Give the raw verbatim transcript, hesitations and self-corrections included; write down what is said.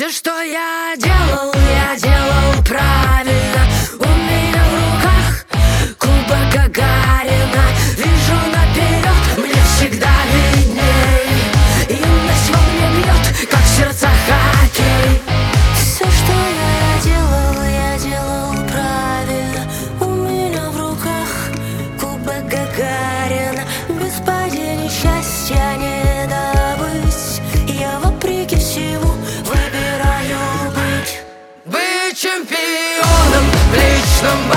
Все, что я делал, я делал правильно. У меня в руках кубок Гагарина. Вижу наперед, мне всегда видней. Юность во мне бьет, как в сердца хоккей. Все, что я делал, я делал правильно. У меня в руках кубок Гагарина. Без падения счастья не добыть. Я вопреки всему выбираю быть. Быть чемпионом в личном